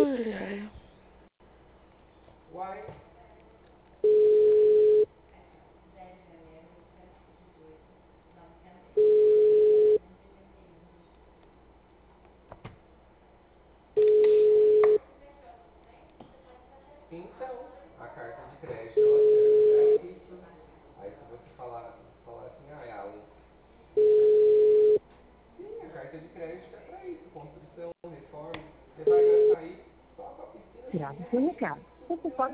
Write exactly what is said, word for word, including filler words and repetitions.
Ai, ai. Uai. Então, a carta de crédito ela serve pra isso. Aí se você falar, falar assim, ah, Alan, sim, a carta de crédito é pra isso, construção, reforma. Você vai gastar isso só com a piscina. Grave seu recado. Você pode